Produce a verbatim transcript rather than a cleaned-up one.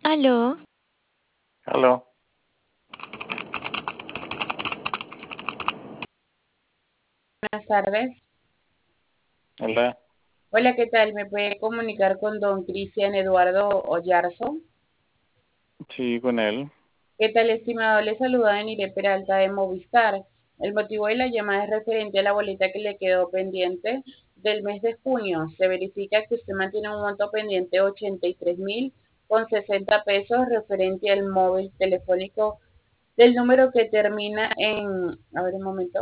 Aló, Aló, Buenas tardes. hola, Hola, ¿qué tal? ¿Me puede comunicar con don Cristian Eduardo Oyarzo? sí, con él. ¿Qué tal, estimado? Le saluda Denire Peralta de Movistar. El motivo de la llamada es referente a la boleta que le quedó pendiente del mes de junio. Se verifica que usted mantiene un monto pendiente de ochenta y tres mil con sesenta pesos referente al móvil telefónico del número que termina en, a ver un momento,